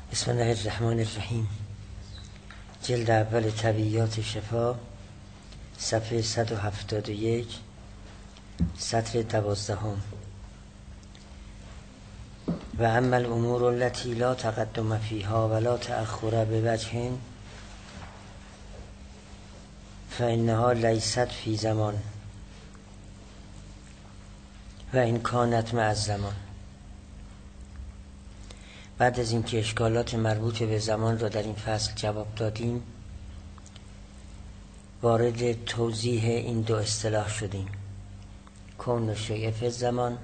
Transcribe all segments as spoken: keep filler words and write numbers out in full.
بسم الله الرحمن الرحیم. جلد اول طبیعیات شفا، صفحه صد و هفتاد و یک، سطر دوازدهم. و اما الامور التي لا تقدم فيها ولا تأخر بوجه فإنها ليست في زمان و این کانت مع الزمان. بعد از اینکه اشکالات مربوط به زمان را در این فصل جواب دادیم، وارد توضیح این دو اصطلاح شدیم: کون الشیء فی الزمان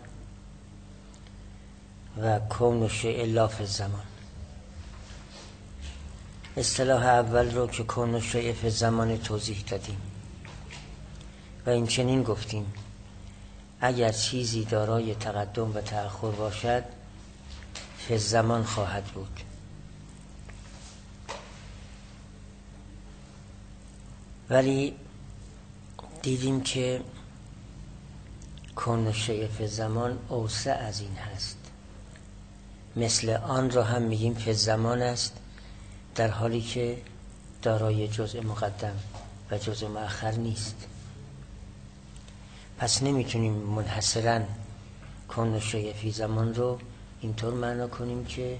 و کون الشیء لا فی الزمان. اصطلاح اول رو که کون الشیء فی الزمان توضیح دادیم و این چنین گفتیم: اگر چیزی دارای تقدم و تأخر باشد فی الزمان خواهد بود. ولی دیدیم که کون الشیء فی الزمان اوسع از این هست. مثل آن را هم میگیم فی الزمان است، در حالی که دارای جزء مقدم و جزء مؤخر نیست. پس نمیتونیم منحصراً کون الشیء فی زمان رو اینطور معنا کنیم که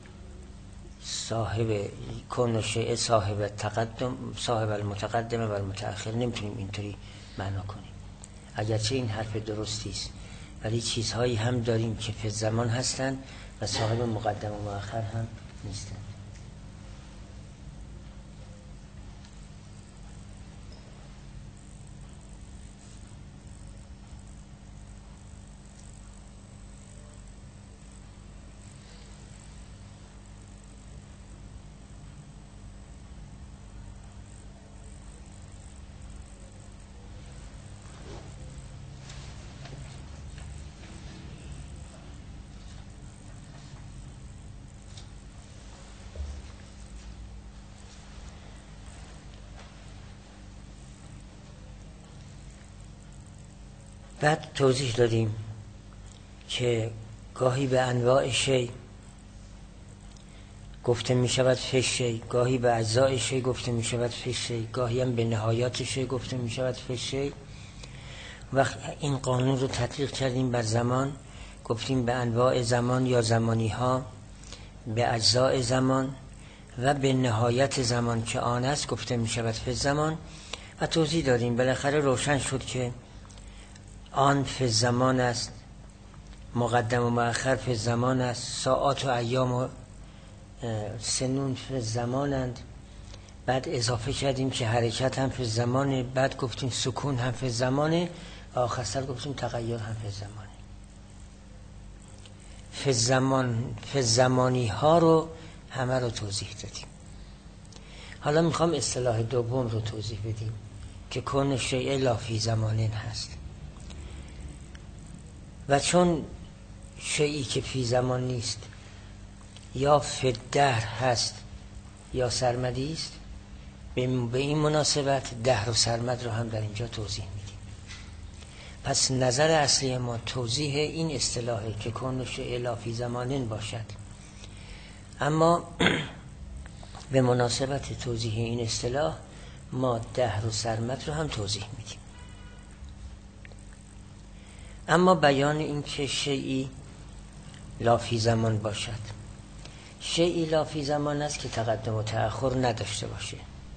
صاحب کون الشیء صاحب تقدم صاحب المتقدم و المتأخر. نمیتونیم اینطوری معنا کنیم، اگرچه این حرف درستی است، ولی چیزهایی هم داریم که فی زمان هستند و صاحب مقدم و مؤخر هم نیستند. بعد توضیح دادیم که گاهی به انواع شی گفته می شود فی شی، گاهی به اجزاء شی گفته می شود فی شی، گاهی هم به نهایات شی گفته می شود فی شی. وقت این قانون رو تطبیق کردیم بر زمان، گفتیم به انواع زمان یا زمانی ها، به اجزاء زمان و به نهایت زمان که آن است گفته می شود فی زمان. و توضیح دادیم بالاخره روشن شد که آن فی زمان است، مقدم و مؤخر فی زمان است، ساعات و ایام و سنون فی زمانند. بعد اضافه کردیم که حرکت هم فی زمانه، بعد گفتیم سکون هم فی زمانه، آخر سر گفتیم تغییر هم فی زمانه. فی زمان فی زمانی ها رو همه رو توضیح دادیم. حالا میخوام اصطلاح دوم رو توضیح بدیم که کون الشیء لا فی زمانین هست. و چون شیئی که فی زمان نیست یا فی دهر هست یا سرمدی است، به این مناسبت دهر و سرمد رو هم در اینجا توضیح میدیم. پس نظر اصلی ما توضیح این اصطلاحه که کون الشیء لا فی زمانین باشد. اما به مناسبت توضیح این اصطلاح ما دهر و سرمد رو هم توضیح میدیم. اما بیان این که شیئی لا فی زمان باشد، شیئی لا فی زمان است که تقدم و تأخر نداشته باشه.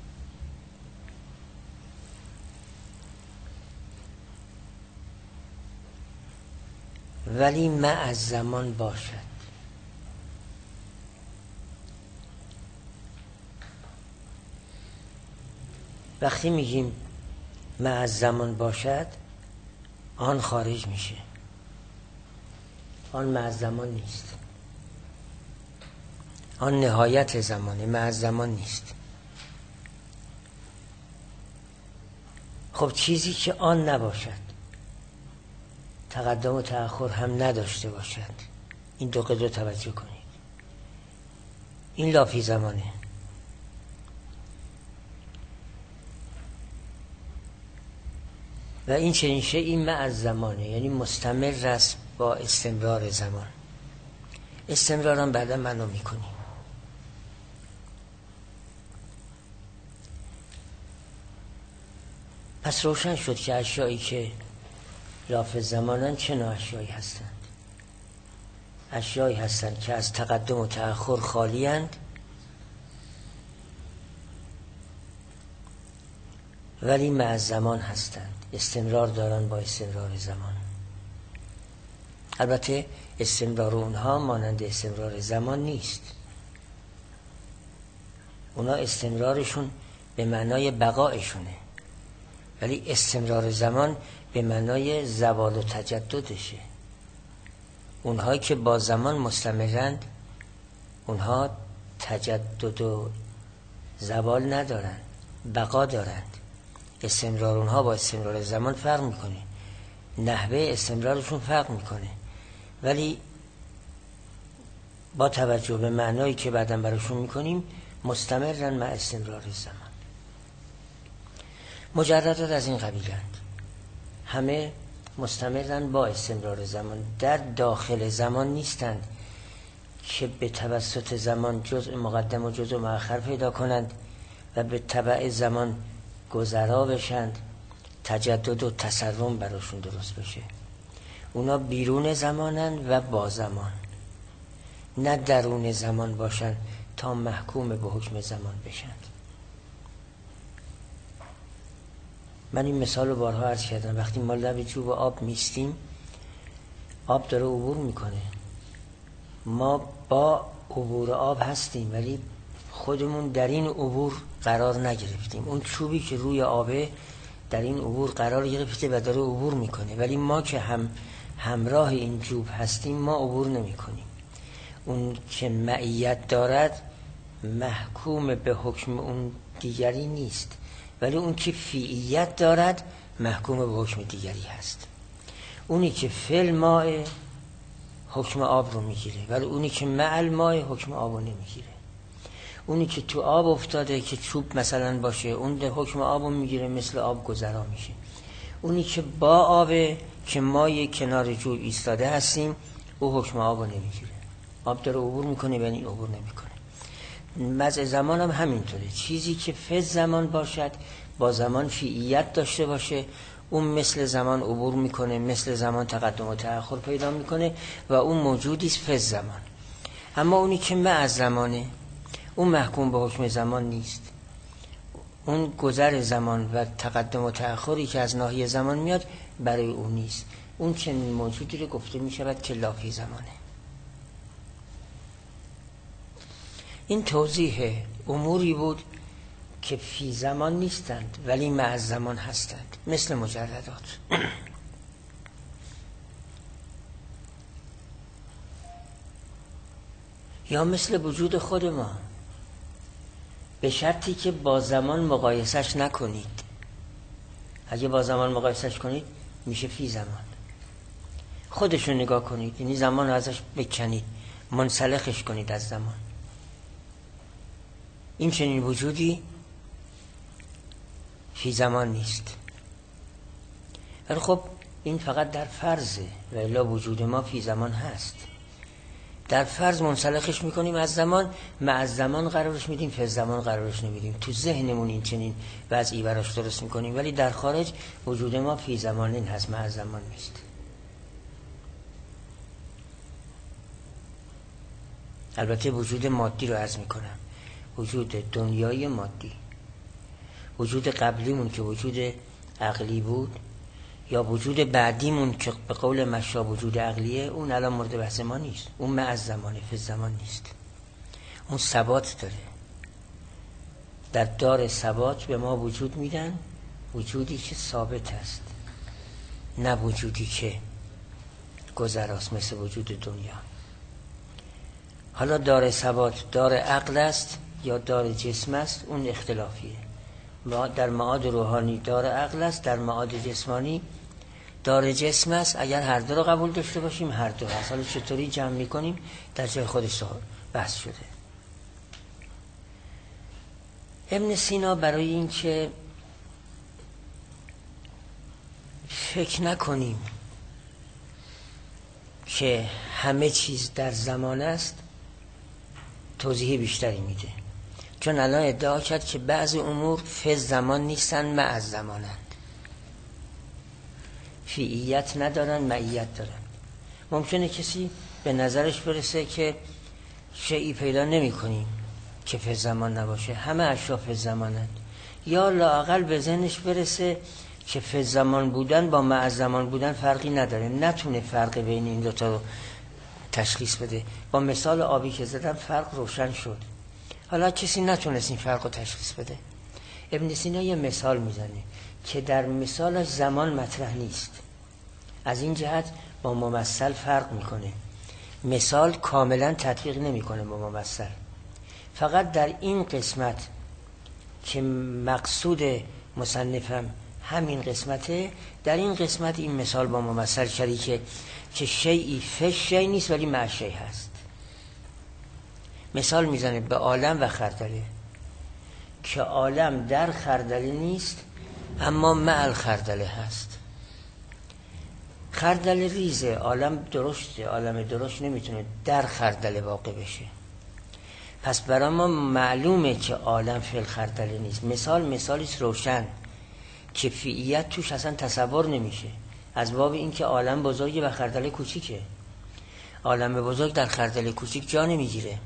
ولی مع الزمان باشد. وقتی میگیم مع الزمان باشد، آن خارج میشه، آن مع زمان نیست، آن نهایت زمانه، مع زمان نیست. خب چیزی که آن نباشد، تقدم و تأخر هم نداشته باشد، این دو قید رو توجه کنید. این لا فی زمانه. و این چنین شیئی مع زمانه، یعنی مستمر است با استمرار زمان. استمرارم بعدا منو میکنیم. پس روشن شد که اشیایی که لاف زمانن چه نوع اشیایی هستند. اشیایی هستند که از تقدم و تأخر خالی اند، ولی مع زمان هستند، استمرار دارن با استمرار زمان. البته استمرار اونها مانند استمرار زمان نیست. اونا استمرارشون به معنای بقایشونه، ولی استمرار زمان به معنای زوال و تجددشه. اونهایی که با زمان مستمرند اونها تجدد و زوال ندارند، بقا دارند. استمرار اونها با استمرار زمان فرق میکنه، نحوه استمرارشون فرق میکنه، ولی با توجه به معنایی که بعداً براشون میکنیم مستمرن مع استمرار زمان. مجردات از این قبیلند، همه مستمرن با استمرار زمان، در داخل زمان نیستند که به توسط زمان جزء مقدم و جزء مؤخر پیدا کنند و به تبع زمان گذرا بشند، تجدد و تسرم براشون درست بشه. اونا بیرون زمانن و با زمان، نه درون زمان باشن تا محکوم به حکم زمان بشند. من این مثال رو بارها عرض کردم. وقتی ما لب جوب آب میستیم، آب داره عبور میکنه، ما با عبور آب هستیم ولی خودمون در این عبور قرار نگرفتیم. اون چوبی که روی آبه در این عبور قرار گرفته و داره عبور میکنه، ولی ما که هم همراه این چوب هستیم ما عبور نمی کنیم. اون که معیت دارد محکوم به حکم اون دیگری نیست، ولی اون که فیعیت دارد محکوم به حکم دیگری هست. اونی که فل ماء حکم آب رو میگیره، ولی اونی که مع الماء حکم آب رو نمیگیره. اونی که تو آب افتاده که چوب مثلا باشه اون ده حکم آب رو میگیره، مثل آب گذرا میشه. اونی که با آبه که ما یک کنار جوب ایستاده هستیم او حکم آب رو نمیگیره، آب داره عبور میکنه ولی عبور نمیکنه. مزع زمان هم همینطوره. چیزی که فز زمان باشد با زمان فیعیت داشته باشه اون مثل زمان عبور میکنه، مثل زمان تقدم و تأخر پیدا میکنه و اون موجودی است فز زمان. اما اونی که مع زمانه اون محکوم به حکم زمان نیست. اون گذر زمان و تقدم و تأخری که از ناحیه زمان میاد برای اون نیست. اون که موجودی رو گفته میشود که لافی زمانه. این توضیح اموری بود که فی زمان نیستند ولی مع زمان هستند، مثل مجردات. یا مثل وجود خود ما، به شرطی که با زمان مقایسش نکنید. اگه با زمان مقایسش کنید میشه فی زمان. خودشو نگاه کنید، یعنی زمان رو ازش بکنید، منسلخش کنید از زمان. این چنین وجودی فی زمان نیست. ولی خب این فقط در فرضه و الا وجود ما فی زمان هست. در فرض منسلخش میکنیم از زمان، ما از زمان قرارش میدیم، فی زمان قرارش نمیدیم. تو ذهنمون این چنین وضعی براش درست میکنیم، ولی در خارج وجود ما فی زمان این هست، ما از زمان نیست. البته وجود مادی رو عرض میکنم، وجود دنیای مادی. وجود قبلیمون که وجود عقلی بود یا وجود بعدیمون که به قول مشا وجود عقلیه، اون الان مورد بحث ما نیست. اون مع از زمانه، فی زمان نیست. اون ثبات داره. در دار ثبات به ما وجود میدن، وجودی که ثابت است، نه وجودی که گذراست مثل وجود دنیا. حالا دار ثبات دار عقل است یا دار جسم است، اون اختلافیه. در معاد روحانی دار عقل است، در معاد جسمانی دار جسم است. اگر هر دو رو قبول داشته باشیم هر دو هست. حالا چطوری جمع میکنیم در جای خودش بحث شده. ابن سینا برای این که فکر نکنیم که همه چیز در زمان است توضیح بیشتری میده، چون الان ادعا کرد که بعضی امور فی زمان نیستن مع از زمانند. فیعیت ندارن، معیت دارن. ممکنه کسی به نظرش برسه که شیئی پیدا نمی کنیم که فی زمان نباشه، همه اشیا فی زمانند، یا لااقل به ذهنش برسه که فی زمان بودن با مع زمان بودن فرقی نداره، نتونه فرق بین این دوتا رو تشخیص بده. با مثال آبی که زدم فرق روشن شد. حالا کسی نتونست این فرق رو تشخیص بده، ابن سینا یه مثال میزنه که در مثالش زمان مطرح نیست، از این جهت با ممثل فرق میکنه. مثال کاملا تطبیق نمیکنه با ممثل، فقط در این قسمت که مقصود مصنفم همین قسمته، در این قسمت این مثال با ممثل شریکه که شیئی فش شیء نیست ولی مع شیء هست. مثال میزنه به عالم و خردله که عالم در خردله نیست اما مع الخردله هست. خردله ریزه، عالم درشته، عالم درشت نمیتونه در خردله واقع بشه. پس برای ما معلومه که عالم فی الخردله نیست. مثال مثالیست روشن که فیعیت توش اصلا تصور نمیشه، از باب اینکه عالم بزرگه و خردله کوچیکه. عالم بزرگ در خردله کوچیک جا نمیگیره.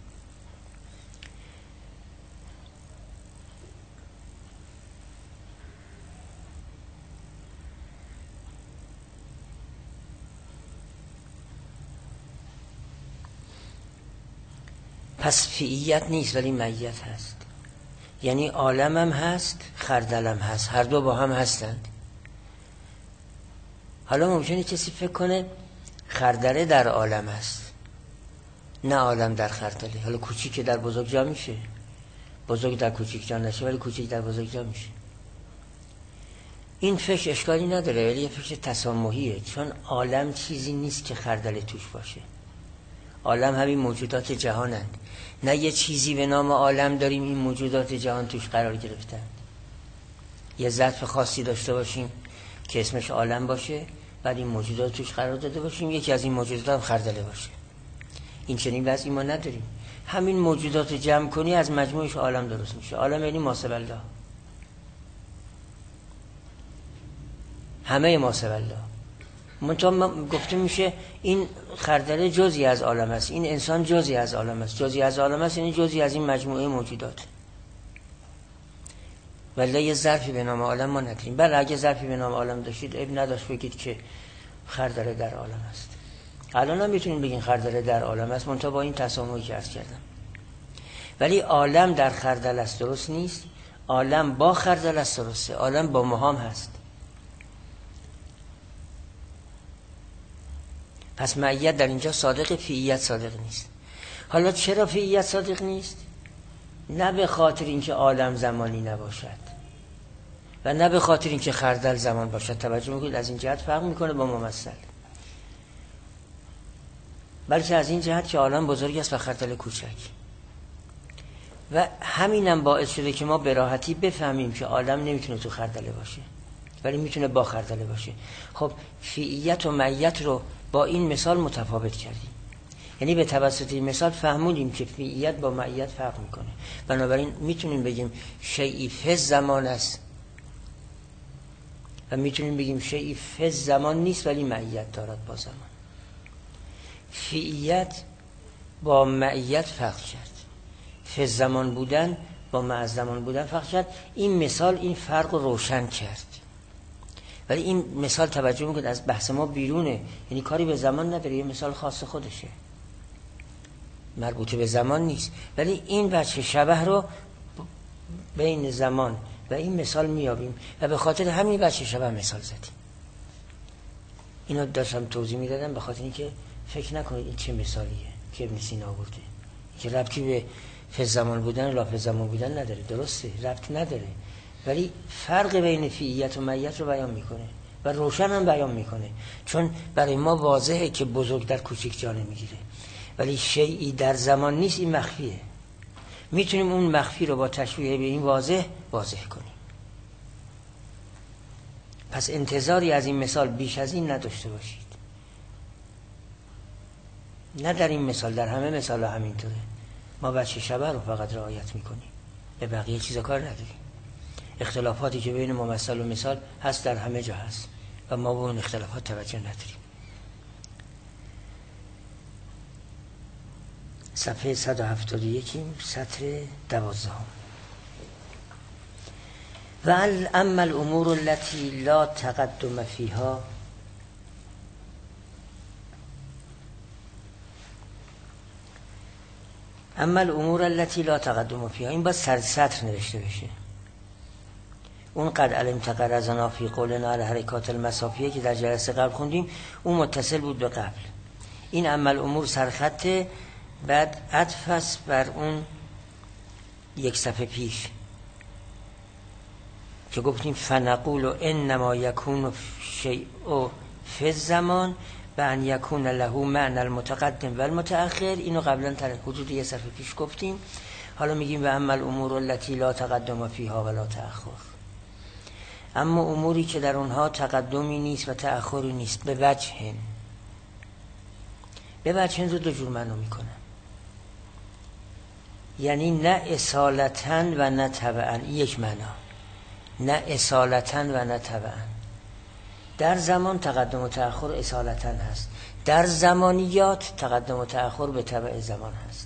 پس فیعیت نیست ولی معیت هست، یعنی عالم هم هست خردلم هست، هر دو با هم هستند. حالا ممکنه کسی فکر کنه خردله در عالم هست، نه عالم در خردله. حالا کوچیک در بزرگ جا میشه، بزرگ در کوچیک جا نشه ولی کوچیک در بزرگ جا میشه. این فکر اشکالی نداره ولی یه فکر تسامحیه، چون عالم چیزی نیست که خردله توش باشه. عالم همین موجودات جهانند، نه یه چیزی به نام عالم داریم این موجودات جهان توش قرار گرفتند. یه ظرف خاصی داشته باشیم که اسمش عالم باشه، بعد این موجودات توش قرار داده باشیم یکی از این موجودات هم خردله باشه. این چنین وضعی ما نداریم. همین موجودات جمع کنی از مجموعش عالم درست میشه. عالم یعنی ماسب الله، همه ماسب الله. منتها گفته میشه این خردله جزئی از عالم است، این انسان جزئی از عالم است. جزئی از عالم است یعنی جزئی از این مجموعه موجودات. ولی یه ظرفی به نام عالم ما نداریم. بله اگه ظرفی به نام عالم داشتید عیب نداشت بگید که خردله در عالم است. الان هم میتونید بگین خردله در عالم است، منتها با این تسامحی که عرض کردم. ولی عالم در خردله است درست نیست، عالم با خردله است درسته، عالم با مهام هست. پس معیت در اینجا صادق، فیعیت صادق نیست. حالا چرا فیعیت صادق نیست؟ نه به خاطر اینکه عالم زمانی نباشد و نه به خاطر اینکه خردل زمان باشد. توجه میکنید از این جهت فرق میکنه با ممثل، بلکه از این جهت که عالم بزرگ است و خردل کوچک. و همینم باعث شده که ما به راحتی بفهمیم که عالم نمیتونه تو خردله باشه ولی میتونه با خردله باشه. خب فیعیت و معیت رو با این مثال متفاوت کردیم، یعنی به توسط این مثال فهمودیم که فیعیت با معیت فرق میکنه. بنابراین میتونیم بگیم شیئی فی زمان است و میتونیم بگیم شیئی فی زمان نیست ولی معیت دارد با زمان. فیعیت با معیت فرق کرد، فی زمان بودن با مع زمان بودن فرق کرد. این مثال این فرق رو روشن کرد. ولی این مثال توجه میکنید از بحث ما بیرونه، یعنی کاری به زمان نداره، یه مثال خاص خودشه، مربوطه به زمان نیست. ولی این وجه شبه رو بین زمان و این مثال میابیم و به خاطر همین وجه شبه مثال زدیم. اینو داشتم توضیح میدادم به خاطر اینکه فکر نکنید این چه مثالیه که ابن سینا آورده که ربطی به فی زمان بودن و لا فی زمان بودن نداره. درسته ربط نداره، ولی فرق بین فیعیت و معیت رو بیان میکنه و روشن هم بیان میکنه، چون برای ما واضحه که بزرگ در کوچیک جا نمیگیره ولی شیئی در زمان نیست، این مخفیه. میتونیم اون مخفی رو با تشبیه به این واضح واضح کنیم. پس انتظاری از این مثال بیش از این نداشته باشید. نه در این مثال، در همه مثال همینطوره. ما بچه شبه رو فقط رعایت میکنیم، به بقیه چیزا کار نداریم. اختلافاتی که بین ممثل و مثال هست در همه جا هست، و ما به اون اختلافات توجه نداریم. صفحه صد و هفتاد و یک سطر دوازده. و اما الامور التي لا تقدم فيها اما الامور التي لا تقدم فيها، این باید سر سطر نوشته بشه. اون قد علم تقرزنا فی قولنا الحرکات المسافیه که در جلسه قبل خوندیم، اون متصل بود به قبل. این اما الامور سرخطه، بعد عطف است بر اون یک صفحه پیش که گفتیم فنقول انما یکون شیء فی الزمان و ان یکون له معنی المتقدم و المتأخر. اینو قبلا در حدود یک صفحه پیش گفتیم. حالا میگیم و اما الامور التي لا تقدم فیها ولا تأخر، اما اموری که در اونها تقدمی نیست و تأخری نیست. به وجه به وجه رو دو جور معنا میکنه، یعنی نه اصالتاً و نه تبعاً. یک معنا، نه اصالتاً و نه تبعاً. در زمان تقدم و تأخر اصالتاً هست، در زمانیات تقدم و تأخر به تبع زمان هست.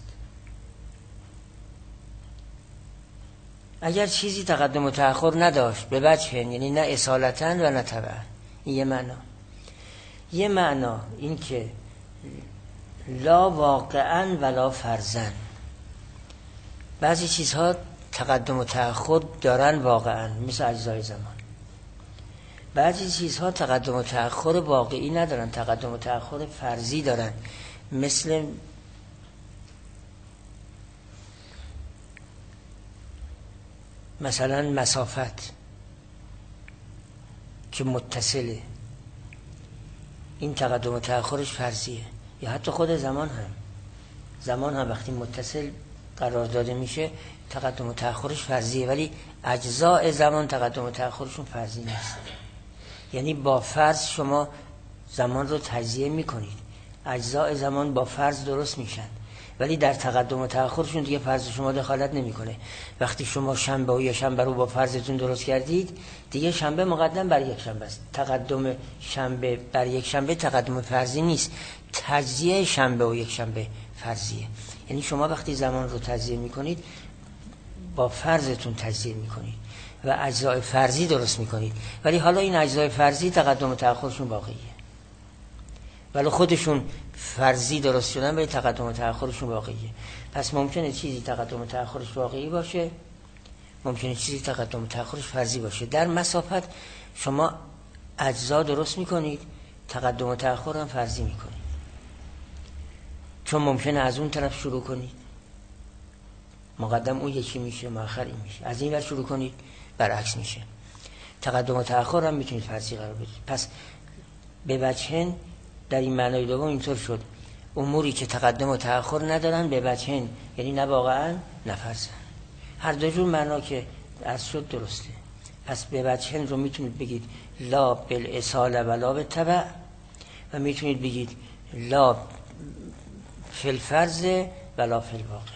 اگر چیزی تقدم و تأخر نداشت به وجه، یعنی نه اصالتاً و نه تبعاً. این یه معنا. یه معنا این که لا واقعاً ولا فرضاً. بعضی چیزها تقدم و تأخر دارن واقعاً، مثل اجزای زمان. بعضی چیزها تقدم و تأخر واقعی ندارن، تقدم و تأخر فرضی دارن، مثل مثلا مسافت که متصله، این تقدم و تأخرش فرضیه. یا حتی خود زمان هم زمان هم وقتی متصل قرار داده میشه تقدم و تأخرش فرضیه، ولی اجزاء زمان تقدم و تأخرشون فرضی نیست. یعنی با فرض شما زمان رو تجزیه میکنید، اجزاء زمان با فرض درست میشن، ولی در تقدم و تأخرشون دیگه فرض شما دخالت نمیکنه. وقتی شما شنبه و یک شنبه رو با فرضتون درست کردید، دیگه شنبه مقدم بر یک شنبه است. تقدم شنبه بر یک شنبه تقدم فرضی نیست، تجزیه شنبه و یک شنبه فرضیه. یعنی شما وقتی زمان رو تجزیه میکنید با فرضتون تجزیه میکنید و اجزای فرضی درست میکنید، ولی حالا این اجزای فرضی تقدم و تأخرشون واقعیه، ولی خودشون فرضی درست شدن ولی تقدم و تأخرشون واقعیه. پس ممکنه چیزی تقدم و تأخرش واقعی باشه، ممکنه چیزی تقدم و تأخرش فرضی باشه. در مسافت شما اجزا درست میکنید، تقدم و تأخر هم فرضی میکنید، چون ممکنه از اون طرف شروع کنید، مقدم اون یکی میشه مؤخر این میشه، از این ور شروع کنید برعکس میشه. تقدم و تأخر هم میتونید فرضی قرار بدید. پس به وجهن در این معنای دوم اینطور شد، اموری که تقدم و تأخر ندارن به وجهن، یعنی نه واقعا نه فرضاً. هر دو جور معنا که از شد درسته. پس به وجهن رو میتونید بگید لا بالاصاله ولا بالتبع، و میتونید بگید لا فی الفرض ولا فی الواقع.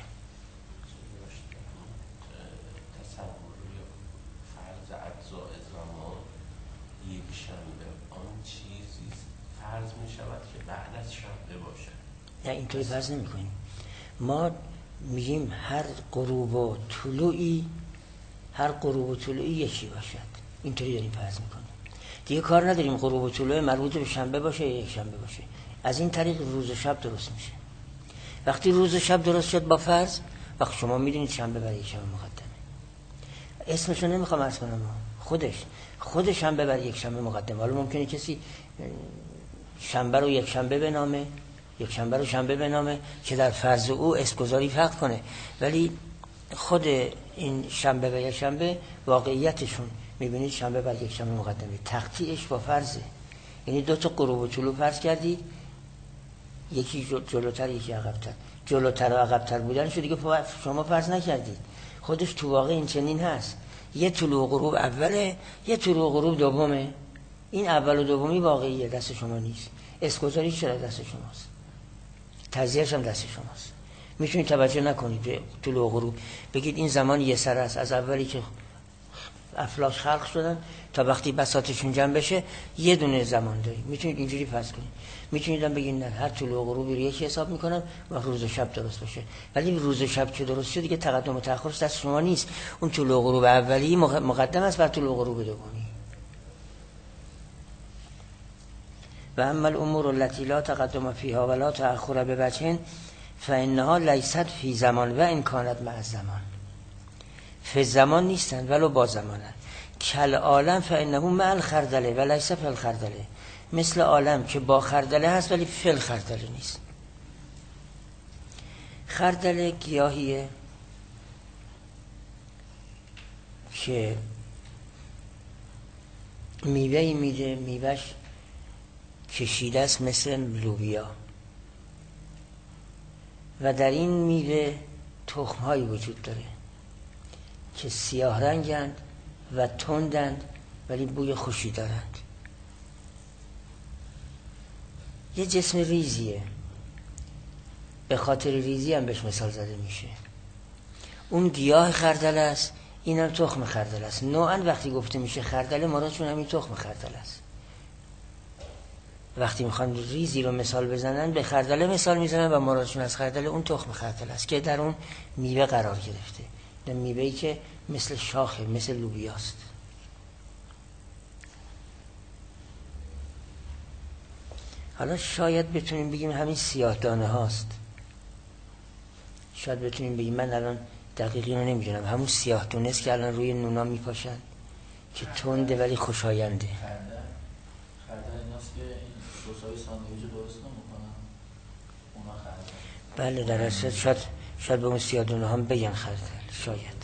نه اینطوری فرض نمی کنیم. ما میگیم هر غروب و طلوعی هر غروب و طلوعی یکی باشد، اینطوری داریم فرض میکنیم. دیگه کار نداریم غروب و طلوع مربوط به شنبه باشه یا یک شنبه باشه. از این طریق روز و شب درست میشه. وقتی روز و شب درست شد با فرض، وقتی شما میدونید شنبه برای یک شنبه مقدمه، اسمشو نمیخوام عرض کنم، خودش خود شنبه برای یک شنبه مقدمه. حالا ممکنه کسی شنبه رو یک شنبه بنامه، یک شنبه رو شنبه بنامه که در فرض او اسمگذاری فرق کنه، ولی خود این شنبه و یک شنبه واقعیتشون میبینید شنبه بر یک شنبه مقدمه. تقطیعش با فرضه، یعنی دو تا غروب و طلوع فرض کردید، یکی جلوتر یکی عقب‌تر. جلوتر و عقب‌تر بودن شو دیگه شما فرض نکردید، خودش تو واقع این چنین هست. یه طلوع و غروب اوله، یه طلوع و غروب دومه. این اول و دومی واقعیه، دست شما نیست. اسمگذاری چرا دست شماست، تجزیه‌اش هم دست شماست. میتونید توجه نکنید به طلوع و غروب، بگید این زمان یه سر است، از اولی که افلاک خلق شدن تا وقتی بساطشون جمع بشه یه دونه زمان داریم. میتونید اینجوری فرض کنید، میتونید هم بگید نه هر طلوع و غروبی رو یکی حساب میکنم و روز و شب درست باشه. ولی روز و شب که درست شد دیگه تقدم و تأخرش دست شما نیست. اون طلوع و غروب اولی مقدم است بر طلوع و غروب دومی. و اما الامور التي لا تقدم فيها ولا تأخر بوجه فانها لیست فی زمان و ان کانت مع الزمان. فی زمان نیستند ولو با زمانند. کل عالم فانه مع الخردله و لیس فی الخردله. مثل عالم که با خردله هست ولی فی الخردله نیست. خردله گیاهیه که میوهی میده، میوهش کشیده است مثل لوبیا و در این میوه تخم‌هایی وجود داره که سیاه رنگند و تندند ولی بوی خوشی دارند. یه جسم ریزیه، به خاطر ریزی هم بهش مثال زده میشه. اون گیاه خردله است، این هم تخم خردله است. نوعا وقتی گفته میشه خردله مرادشون همین تخم خردله است. وقتی میخوان ریزی رو مثال بزنن به خردله مثال میزنن و مرادشون از خردله اون تخم خردله است که در اون میوه قرار گرفته. در میوهی که مثل شاخه، مثل لوبیاست. حالا شاید بتونیم بگیم همین سیاه دانه هاست. شاید بتونیم بگیم، من الان دقیقی رو نمیدونم، همون سیاه دانه است که الان روی نونا میپاشن که تنده ولی خوشاینده. بله در اصل شاید شاید به اون سیاه دانه هم بگن خردل. شاید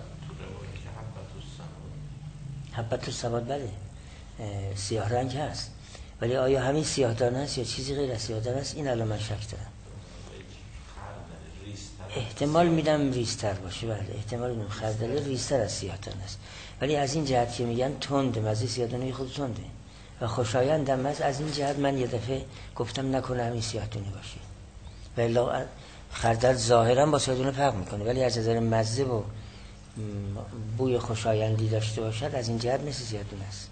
حبت السواد بله سیاه رنگ هست، ولی آیا همین سیاه دانه است یا چیزی غیر از سیاه دانه است؟ این الان من شک دارم. احتمال میدم ریزتر باشه. بله احتمال میدم خردل ریزتر از سیاه دانه است، ولی از این جهت که میگن تنده، مزه سیاه دانه خود تنده و خوشایندم است، از این جهت من یه دفعه گفتم نکنه همین سیاه دانه باشه. ولی خردل ظاهرا با سیاه دانه فرق میکنه، ولی از نظر مزه و بوی خوشایندی داشته باشد از این جهت مثل سیاه دانه است.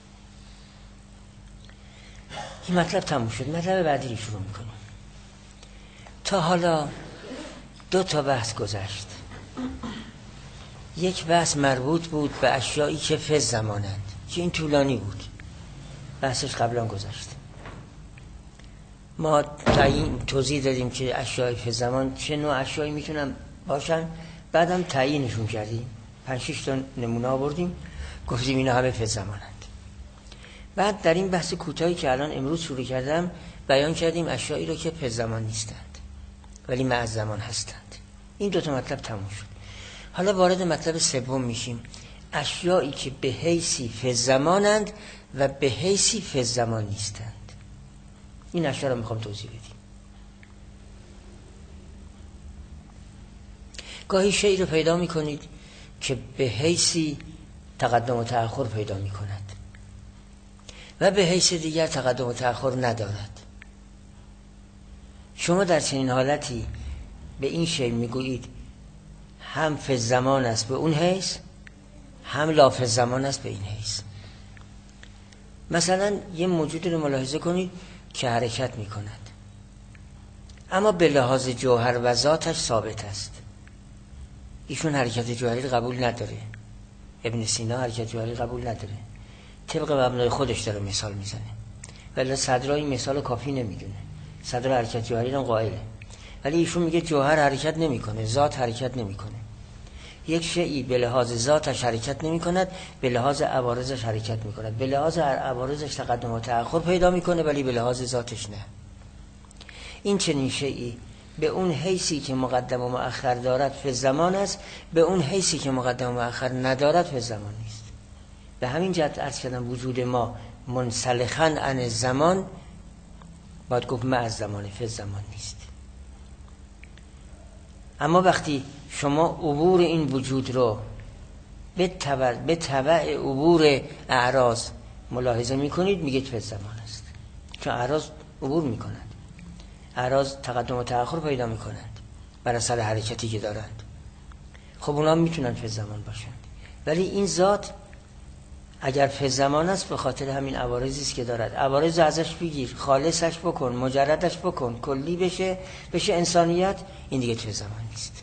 این مطلب تموم شد. مطلب بعدی رو شروع میکنیم. تا حالا دو تا بحث گذشت. یک بحث مربوط بود به اشیایی که فی زمانند که این طولانی بود، بحثش قبلا گذشت. ما تعیین توضیح دادیم که اشیای فی زمان چه نوع اشیایی میتونن باشن، بعدم تعیینشون کردیم، پنج شش تا نمونه آوردیم، گفتیم اینا همه فی زمانند. بعد در این بحث کوتاهی که الان امروز شروع کردم بیان کردیم اشیایی رو که فی زمان نیستند ولی مع زمان هستند. این دو تا مطلب تموم شد. حالا وارد مطلب سوم میشیم، اشیایی که به حیثی فی زمانند و به حیثی فی زمان نیستند. این اشیا رو میخوام توضیح بدیم. گاهی شیء رو پیدا میکنید که به حیثی تقدم و تأخر پیدا میکند و به حیث دیگر تقدم و تأخر ندارد. شما در چنین حالتی به این شیء میگویید هم فی زمان است به اون حیث، هم لا فی زمان است به این حیث. مثلا یه موجودی رو ملاحظه کنید که حرکت میکند اما به لحاظ جوهر و ذاتش ثابت است. ایشون حرکت جوهری قبول نداره، ابن سینا حرکت جوهری قبول نداره، طبق مبنای خودش داره مثال میزنه، ولی صدرا این مثال کافی نمیدونه. صدرا حرکت جوهری هم قائله، ولی ایشون میگه جوهر حرکت نمیکنه، ذات حرکت نمیکنه. یک شیئی به لحاظ ذاتش حرکت نمیکند، به لحاظ عوارضش حرکت میکند. به لحاظ عوارضش تقدم و تأخر پیدا میکنه ولی به لحاظ ذاتش نه. این چنین شیئی به اون حیثی که مقدم و مؤخر دارد فی زمان است، به اون حیثی که مقدم و مؤخر ندارد فی زمان نیست. به همین جهت عرض کردم وجود ما منسلخاً عن زمان باید گفت مع زمان، فی زمان نیست. اما وقتی شما عبور این وجود رو به تبع به تبع عبور اعراض ملاحظه میکنید میگید فی زمان است، چون اعراض عبور میکنند، اعراض تقدم و تأخر پیدا میکنند بر اثر حرکتی که دارند. خب اونا میتونن فی زمان باشند، ولی این ذات اگر فی زمان است به خاطر همین عوارضی است که دارد. عوارض ازش بگیر، خالصش بکن، مجردش بکن، کلی بشه بشه انسانیت، این دیگه فی زمان نیست.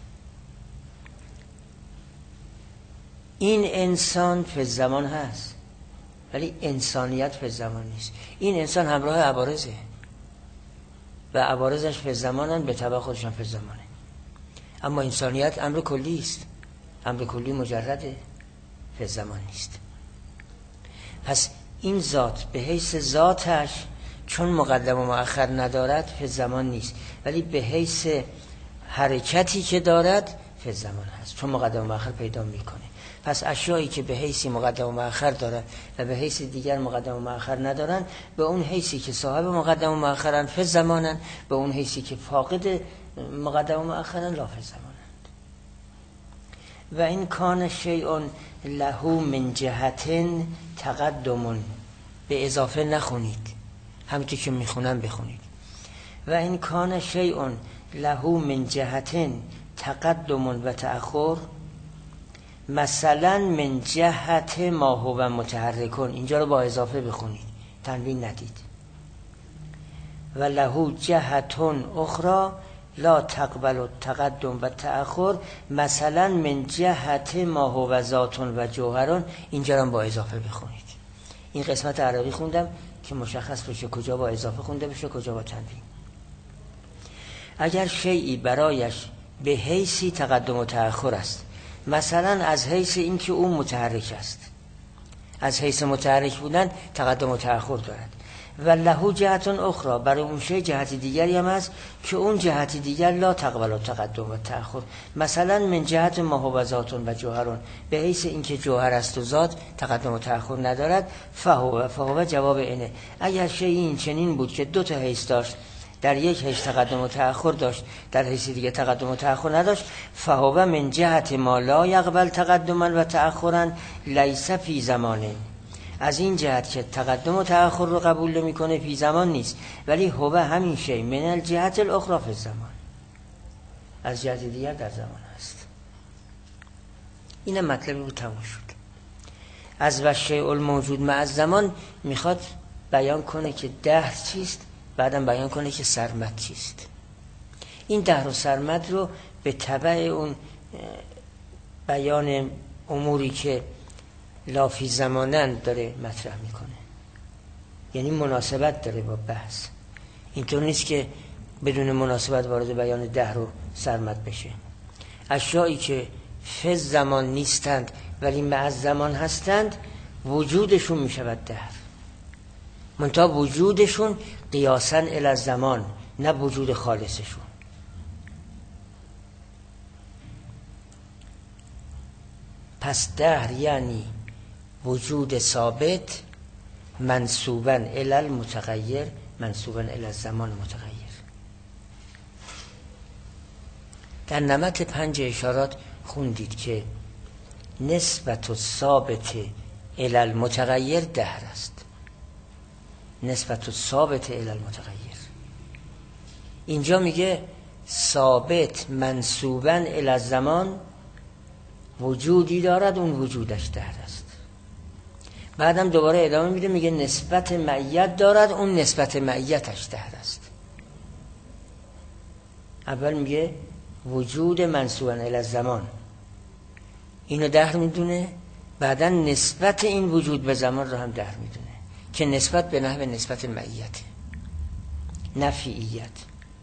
این انسان فی زمان هست ولی انسانیت فی زمان نیست. این انسان همراه عوارضه و عوارضش فی زمانن، به تبع خودشان فی زمانه. اما انسانیت امر کلی است، امر کلی مجرده، فی زمان نیست. پس این ذات به حیث ذاتش چون مقدم و مؤخر ندارد فی زمان نیست، ولی به حیث حرکتی که دارد فی زمان هست، چون مقدم و مؤخر پیدا میکنه. پس اشیایی که به حیثی مقدم و مؤخر دارند و به حیث دیگر مقدم و مؤخر ندارند، به اون حیثی که صاحب مقدم و مؤخرن فی زمانن، به اون حیثی که فاقد مقدم و مؤخرن لا فی زمانند. و این کان شیء له من جهت تقدم، به اضافه نخونید، همونطور که میخونم بخونید. و این کان شیء له من جهت تقدم و تأخر، مثلا من جهت ما هو متحرکون، اینجا رو با اضافه بخونید، تنوین ندید. و له جهت اخرى لا تقبل التقدم و تأخر، مثلا من جهت ما هو ذات و جوهرون، اینجا رو با اضافه بخونید. این قسمت عربی خوندم که مشخص بشه کجا با اضافه خونده بشه، کجا با تنوین. اگر شیئی برایش به حیثی تقدم و تأخر است، مثلا از حیث این که اون متحرک است، از حیث متحرک بودن تقدم و تأخر دارد. و له جهت اخرى، برای اون شی جهت دیگری هم است که اون جهت دیگر لا تقبل التقدم و تأخر، مثلا من جهت ما هو ذات و جوهرون، به حیث این که جوهر است و ذات تقدم و تأخر ندارد. فهو فهو جواب اینه، اگر شی این چنین بود که دو تا حیث داشت، در یک حیث تقدم و تأخر داشت، در حیث دیگه تقدم و تأخر نداشت، فهو من جهت ما لا یقبل تقدما و تأخرا لیس فی زمانه، از این جهت که تقدم و تأخر رو قبول نمیکنه فی زمان نیست، ولی هو همین شی من الجهت الاخرى فی زمان، از جهت دیگر در زمان است. این مطلبی بود، تموم شد. از و شیء الموجود مع الزمان میخواد بیان کنه که دهر چیست، بعدم بیان کنه که سرمد چیست. این دهر و سرمد رو به تبع اون بیان اموری که لا فی زمانن داره مطرح میکنه، یعنی مناسبت داره با بحث. اینطور نیست که بدون مناسبت وارد بیان دهر و سرمد بشه. اشیایی که فی زمان نیستند ولی مع زمان هستند، وجودشون میشود دهر، منتها وجودشون قیاساً الی الزمان، نه وجود خالصشون. پس دهر یعنی وجود ثابت منسوباً الی المتغیر، منسوباً الی الزمان متغیر. در نمط پنج اشارات خوندید که نسبت الثابت الی المتغیر دهر است، نسبت ثابت الی المتغیر. اینجا میگه ثابت منسوباً الی الزمان وجودی دارد، اون وجودش دهر است. بعدم دوباره ادامه میده، میگه نسبت معیت دارد، اون نسبت معیتش دهر است. اول میگه وجود منسوباً الی الزمان، اینو دهر میدونه، بعدا نسبت این وجود به زمان رو هم دهر میدونه که نسبت به نحو نسبت معیت، نفیعیت.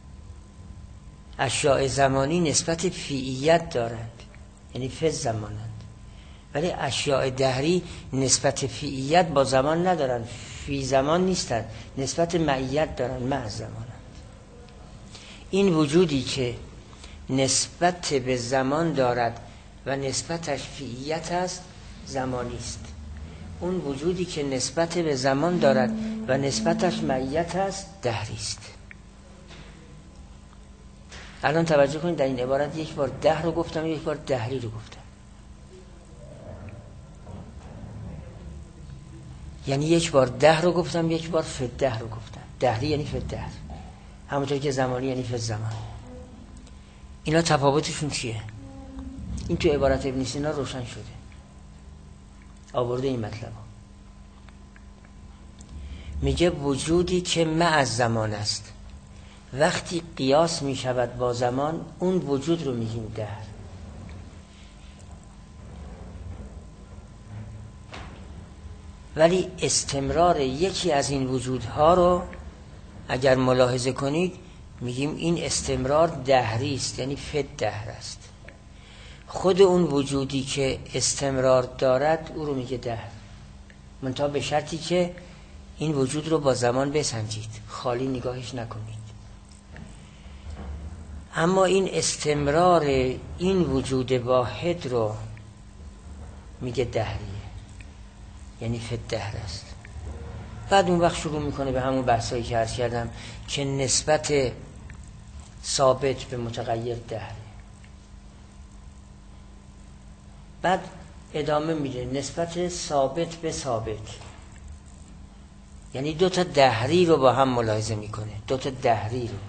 اشیاء زمانی نسبت فیعیت دارند، یعنی فی زمانند، ولی اشیاء دهری نسبت فیعیت با زمان ندارند، فی زمان نیستند، نسبت معیت دارند، مع زمانند. این وجودی که نسبت به زمان دارد و نسبتش فیعیت است، زمانی است. اون وجودی که نسبت به زمان دارد و نسبتش معیت است، دهری است. الان توجه کنید، در این عبارت یک بار دهر رو گفتم، یک بار دهری رو گفتم. یعنی یک بار دهر رو گفتم، یک بار فی دهر رو گفتم. دهری یعنی فی دهر، همونطور که زمانی یعنی فی زمان. اینا تفاوتشون چیه؟ این تو عبارت ابن سینا روشن شده، آورده این مطلب ها. میگه وجودی که مع زمان است، وقتی قیاس میشود با زمان اون وجود رو میگیم دهر. ولی استمرار یکی از این وجودها رو اگر ملاحظه کنید میگیم این استمرار دهری است، یعنی فد دهر است. خود اون وجودی که استمرار دارد او رو میگه دهر، منتها به شرطی که این وجود رو با زمان بسنجید، خالی نگاهش نکنید. اما این استمرار این وجود واحد رو میگه دهریه، یعنی فد دهر است. بعد اون وقت شروع میکنه به همون بحثایی که عرض کردم که نسبت ثابت به متغیر دهره. بعد ادامه میده نسبت ثابت به ثابت، یعنی دو تا دهری رو با هم ملاحظه میکنه، دو تا دهری رو،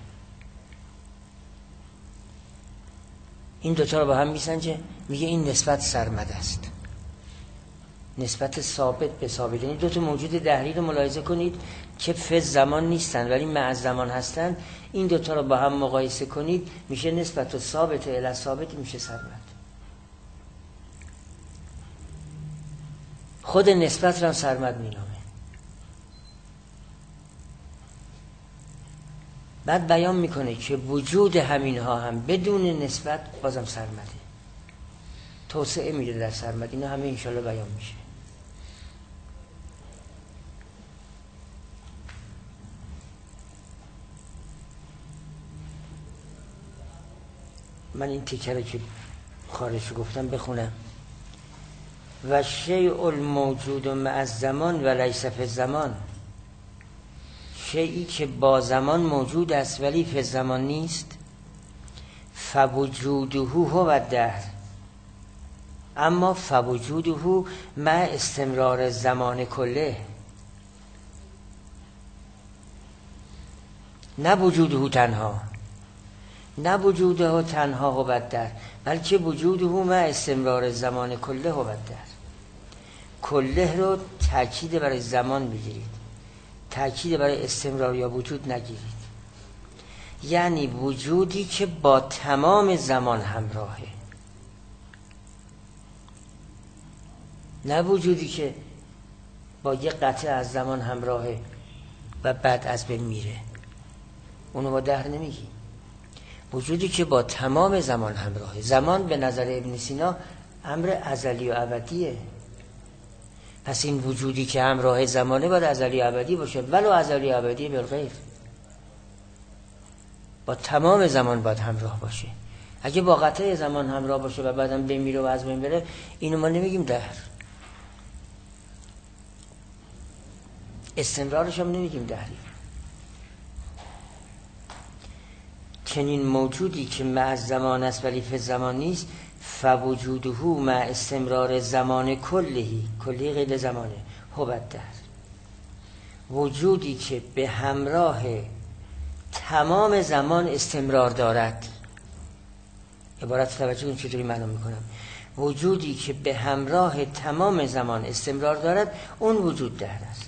این دوتا رو با هم میسنجه، میگه این نسبت سرمد است. نسبت ثابت به ثابت، یعنی دو تا موجود دهری رو ملاحظه کنید که فز زمان نیستن ولی مع زمان هستن. این دوتا رو با هم مقایسه کنید میشه نسبت ثابت الی ثابت، میشه سرمد. خود نسبت را سرمد مینامه. بعد بیان میکنه که وجود همینها هم بدون نسبت بازم سرمده، توسعه میده در سرمد. اینا همه انشالله بیان میشه. من این تیکره که خارج گفتم بخونم. و شیء الموجود مع الزمان و لیس فی الزمان، شیئی که با زمان موجود است ولی فی الزمان نیست. فوجوده هو الدهر، اما فوجوده مع استمرار زمان کله، نه وجوده تنها، نه وجوده تنها هو الدهر، بلکه وجوده مع استمرار زمان کله هو الدهر. کله رو تأکید برای زمان بگیرید، تأکید برای استمرار یا وجود نگیرید. یعنی وجودی که با تمام زمان همراهه، نه وجودی که با یه قطعه از زمان همراهه و بعد از بین میره، اونو با دهر نمیگی. وجودی که با تمام زمان همراهه. زمان به نظر ابن سینا امر ازلی و ابدیه، پس این وجودی که همراه زمانه باید ازلی و ابدی باشه، ولو ازلی و ابدی بالغیر، با تمام زمان باید همراه باشه. اگه با قطعه زمان همراه باشه و بعدم بمیره و از بین بره، اینو ما نمیگیم دهر. استمرارش هم نمیگیم دهری. چنین موجودی که مع زمان است ولی فی زمان نیست، فوجوده مع استمرار زمان کلهی، کلی غیر زمانه، هو الدهر. وجودی که به همراه تمام زمان استمرار دارد. عبارت توجه کنید چطوری معلوم میکنم. وجودی که به همراه تمام زمان استمرار دارد، اون وجود دهر است.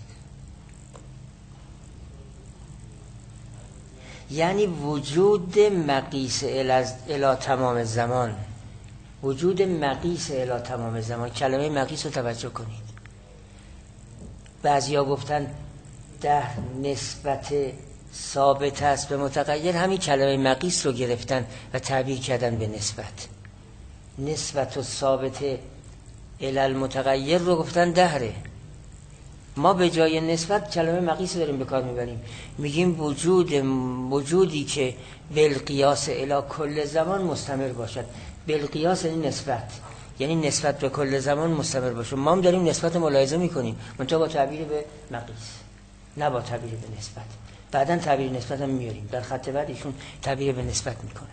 یعنی وجود مقیس الی تمام زمان، وجود مقیس الی تمام زمان. کلمه مقیس رو توجه کنید. بعضیا گفتن دهر نسبت ثابت است به متغیر، همین کلمه مقیس رو گرفتن و تعبیر کردن به نسبت. نسبت و ثابت الی المتغیر رو گفتن دهره. ما به جای نسبت کلمه مقیس داریم به کار میبریم، میگیم وجود وجودی که بالقیاس الی کل زمان مستمر باشد. بالقیاس یعنی نسبت، یعنی نسبت به کل زمان مستمر باشه. ما هم داریم نسبت ملاحظه میکنیم، منتها با تعبیر به مقیس، نه با تعبیر به نسبت. بعدن تعبیر نسبت هم میاریم در خط بعد، ایشون تعبیر به نسبت میکنه،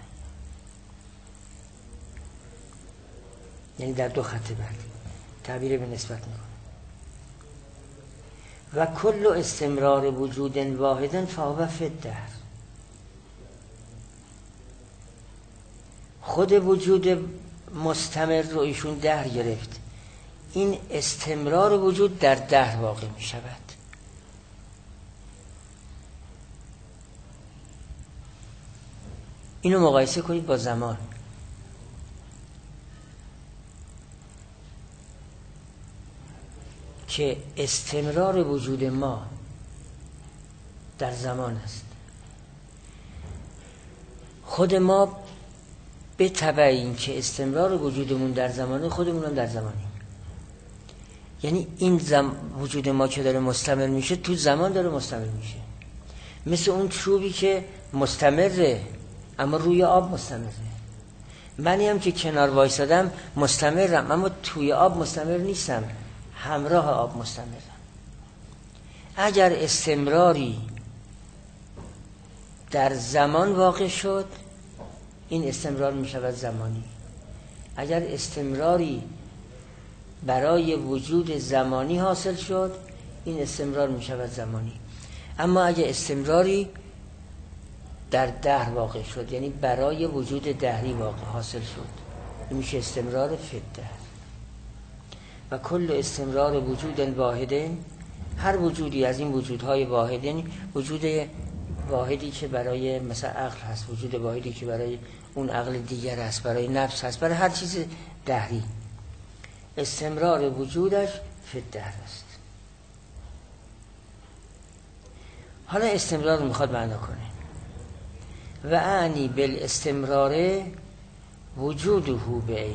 یعنی در دو خط بعد تعبیر به نسبت میکنه. و کل استمرار وجود واحد فهو فی الدهر. خود وجود مستمر رو ایشون دهر گرفت. این استمرار وجود در دهر واقع می شود. اینو مقایسه کنید با زمان. که استمرار وجود ما در زمان است. خود ما به تبع این که استمرار وجودمون در زمانه، خودمون هم در زمانیم. یعنی این زم... وجود ما که داره مستمر میشه تو زمان داره مستمر میشه. مثل اون چوبی که مستمره اما روی آب مستمره. منی هم که کنار وایسادم مستمرم اما توی آب مستمر نیستم، همراه آب مستمرم. اگر استمراری در زمان واقع شد این استمرار می شود زمانی. اگر استمراری برای وجود زمانی حاصل شد این استمرار می شود زمانی. اما اگر استمراری در دهر واقع شد یعنی برای وجود دهری واقع حاصل شد این میشه استمرار فی الدهر. و کل استمرار وجود واحدن، هر وجودی از این وجودهای واحدن، وجود واحدی که برای مثلا عقل هست، وجود واحدی که برای اون عقل دیگر هست، برای نفس هست، برای هر چیز دهری، استمرار وجودش فی الدهر است. حالا استمرار رو میخواد معنا کنه. و اعنی بالاستمرار وجوده بعینه.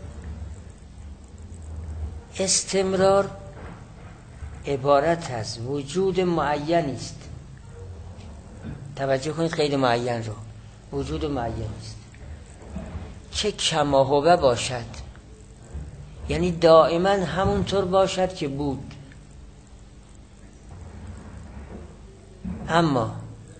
استمرار عبارت از وجود معینی است. توجه کنید قید معین رو. وجود معینی است که کما هو باشد، یعنی دائما همونطور باشد که بود، اما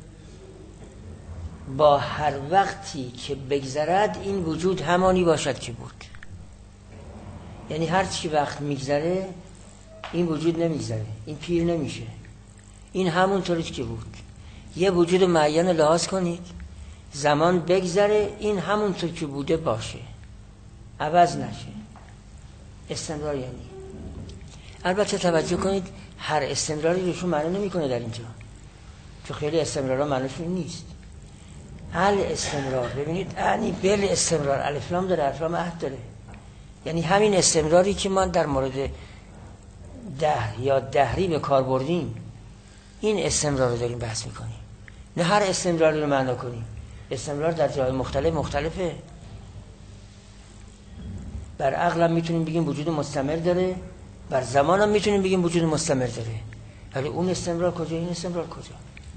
با هر وقتی که بگذرد این وجود همانی باشد که بود. یعنی هر چی وقت میگذره این وجود نمیگذره، این پیر نمیشه، این همونطوری که بود. یه وجود معین لحاظ کنید، زمان بگذره این همونطور که بوده باشه، عوض نشه. استمرار یعنی، البته توجه کنید هر استمراری روشون معنی نمیکنه در اینجا، چون خیلی استمرارها معنیشون نیست. ال استمرار ببینید، یعنی بل استمرار، الف لام داره، الف لام عهد داره. یعنی همین استمراری که ما در مورد دهر یا دهری به کار بردیم این استمرار رو داریم بحث میکنیم، نه هر استمراری رو معنا کنیم. استمرار در جای مختلف مختلفه. بر عقل هم میتونیم بگیم وجود مستمر داره، بر زمان هم میتونیم بگیم وجود مستمر داره. ولی اون استمرار کجا، این استمرار کجا؟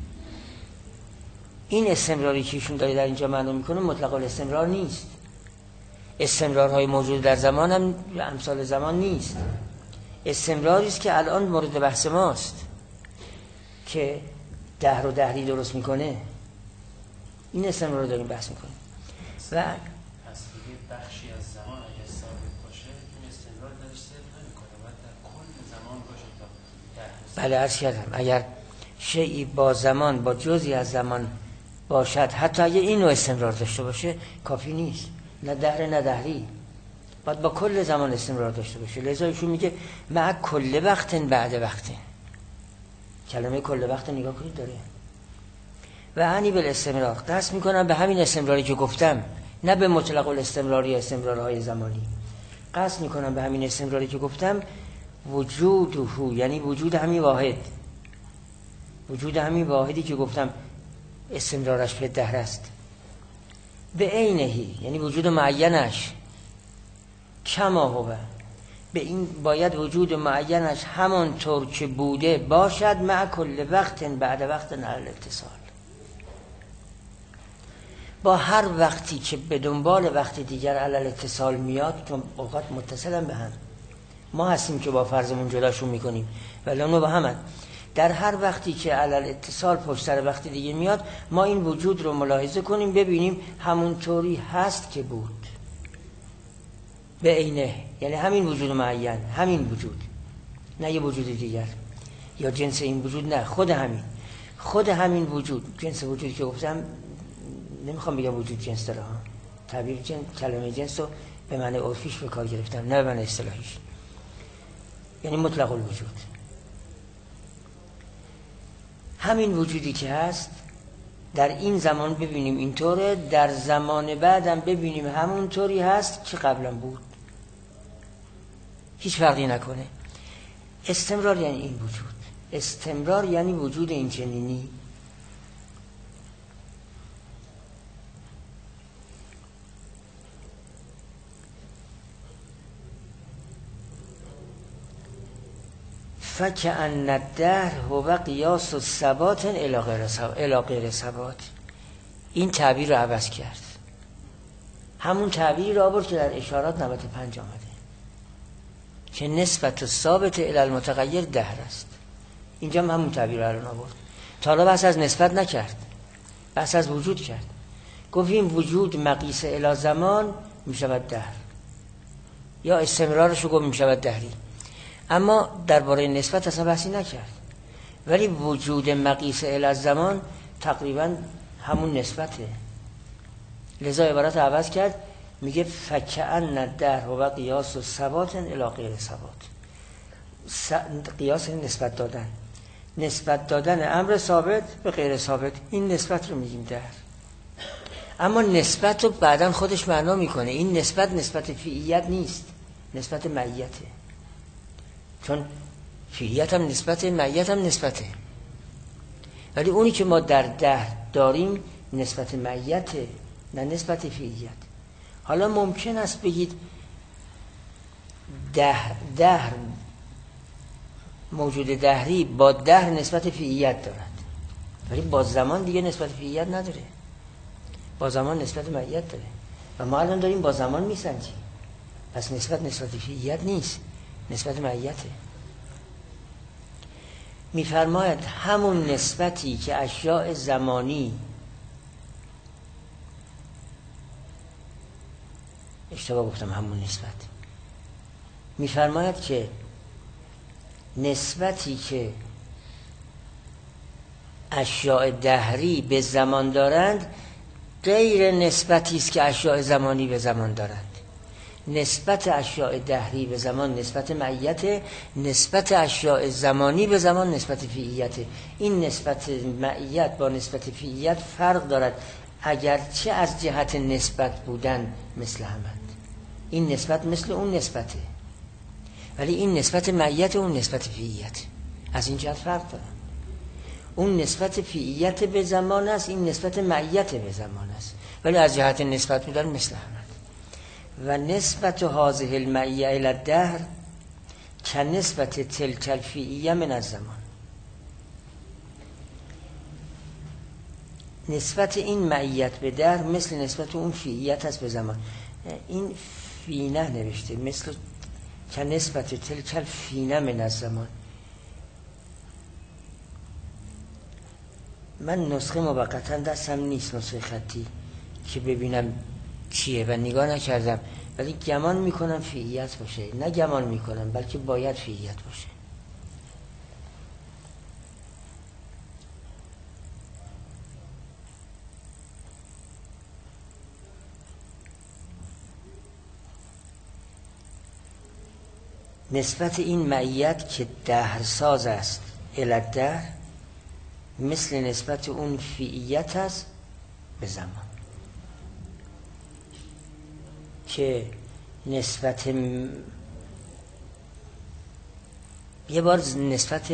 این استمراری که ایشون داره در اینجا معنا میکنه مطلق الاستمرار نیست. استمرارهای موجود در زمان هم امثال زمان نیست. استمراری است که الان مورد بحث ماست که دهر و دهری درست میکنه. این استمرار رو داریم بحث میکنیم. و پس دیگه بخشی از زمان اگه ثابت باشه این استمرار درش صرف نمیکنه، باید در کل زمان باشه تا دهر. بله عرض کردم اگر شیئی با زمان با جزئی از زمان باشد، حتی اگه این نوع استمرار داشته باشه کافی نیست، نه دهر نه دهری، باید با کل زمان استمرار داشته باشه. لذا ایشون میگه مع کل وقت بعد وقت. کلمه کل وقت نگاه کنید داره. و عنی بالاستمرار، قصد میکنم به همین استمراری که گفتم، نه به مطلق الاستمرار یا استمرارهای زمانی. قصد میکنم به همین استمراری که گفتم وجوده، یعنی وجود همین واحد، وجود همین واحدی که گفتم استمرارش به دهر است. به عینهی یعنی وجود معینش، کما هو، به این باید وجود معینش همانطور که بوده باشد، مع کل وقت بعد وقت علی الاتصال، با هر وقتی که به دنبال وقت دیگر علی الاتصال میاد، چون اوقات متصلن به هم، ما هستیم که با فرضمون جداشون میکنیم ولی اونو با همن. در هر وقتی که علی الاتصال پشت سر وقت دیگه میاد، ما این وجود رو ملاحظه کنیم، ببینیم همونطوری هست که بود. به عینه یعنی همین وجود معین، همین وجود، نه یه وجود دیگر یا جنس این وجود، نه خود همین، خود همین وجود. جنس وجودی که گفتم نمیخوام بگم وجود جنس داره ها، تعبیر جنس، کلمه جنس رو به معنی عرفیش به کار گرفتم نه به معنی اصطلاحیش، یعنی مطلق الوجود. همین وجودی که هست در این زمان ببینیم اینطوره، در زمان بعدم ببینیم همونطوری هست که قبلا بود، هیچ فرقی نکنه. استمرار یعنی این وجود، استمرار یعنی وجود این چنینی. فکأن الدهر هو قیاس الثبات الی غیر ثبات. این تعبیر رو عوض کرد، همون تعبیر رو آورد که در اشارات نود و پنج آمده که نسبت ثابت الی المتغیر دهر است. اینجا هم همون تعبیر رو الان آورد. تا حالا بحث از نسبت نکرد، بحث از وجود کرد. گفتیم وجود مقیس الی زمان می شود دهر، یا استمرارش رو گفت می شود دهری. اما درباره نسبت اصلا بحثی نکرد، ولی وجود مقیس الی زمان تقریبا همون نسبته. لذا عبارت عوض کرد، میگه فکأن الدهر و قیاس ثبات الی غیر ثبات. قیاس نسبت دادن، نسبت دادن امر ثابت به غیر ثابت، این نسبت رو میگیم دهر. اما نسبت رو بعداً خودش معنا میکنه. این نسبت نسبت فعلیت نیست، نسبت معیته. چون فعلیت هم نسبت، معیت هم نسبته، ولی اونی که ما در دهر داریم نسبت معیته، نه نسبت فعلیت. حالا ممکن است بگید دهر, دهر موجود دهری با دهر نسبت فعلیت دارد، ولی با زمان دیگه نسبت فعلیت نداره، با زمان نسبت معیت داره و ما الان داریم با زمان میسنجیم. پس نسبت نسبت فعلیت نیست، نسبت معیته. میفرماید همون نسبتی که اشیاء زمانی، اشتباه گفتم، همون نسبت، میفرماید که نسبتی که اشیاء دهری به زمان دارند غیر نسبتی است که اشیاء زمانی به زمان دارند. نسبت اشیاء دهری به زمان نسبت معیت، نسبت اشیاء زمانی به زمان نسبت فعلیت. این نسبت معیت با نسبت فعلیت فرق دارد، اگرچه از جهت نسبت بودن مثل همند. این نسبت مثل اون نسبته، ولی این نسبت معیت، اون نسبت فعلیت، از این جهت فرق دارد. اون نسبت فعلیت به زمان است، این نسبت معیت به زمان است، ولی از جهت نسبت بودن مثل همند. و نسبت هذه المعیه الی الدهر که نسبت تلک الفعلیه من الزمان. نسبت این معیت به دهر مثل نسبت اون فعلیت است به زمان. این فینه نوشته، مثل که نسبت تلک الفینه من الزمان. من نسخه موقتا دستم نیست، نسخه خطی، که ببینم چیه و نگاه نکردم، ولی گمان میکنم فعلیت باشه. نه گمان میکنم، بلکه باید فعلیت باشه. نسبت این معیت که دهرساز است الی الدهر مثل نسبت اون فعلیت است به زمان، که نسبت م... یه بار نسبت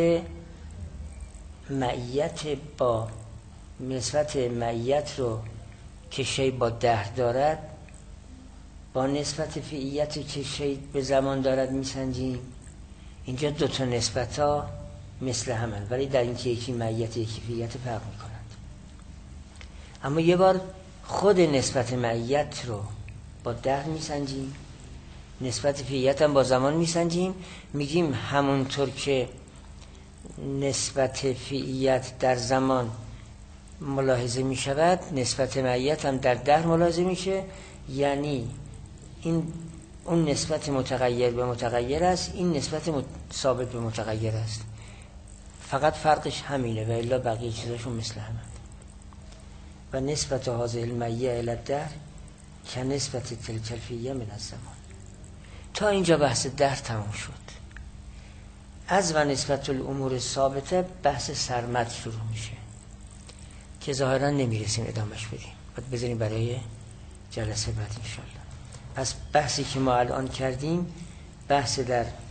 معیت با نسبت معیت رو که شی با دهر دارد با نسبت فعلیت که شی به زمان دارد میسنجیم. اینجا دو تا نسبت ها مثل همن، ولی در این که یکی معیت یکی فعلیت فرق میکنند. اما یه بار خود نسبت معیت رو با دهر میسنجیم، نسبت فعلیت هم با زمان میسنجیم، میگیم همونطور که نسبت فعلیت در زمان ملاحظه میشود نسبت معیت هم در دهر ملاحظه میشه. یعنی این اون نسبت متغیر به متغیر است، این نسبت ثابت به متغیر است، فقط فرقش همینه و الا بقیه چیزاشون مثل همه. و نسبت هذه المعیه الی الدهر که نسبت تلک الفعلیه من الزمان. تا اینجا بحث دهر تمام شد. از و نسبت الامور ثابته بحث سرمد شروع میشه. که ظاهرا نمیرسیم ادامش بدیم، باید بذاریم برای جلسه بعد انشالله. پس بحثی که ما الان کردیم بحث در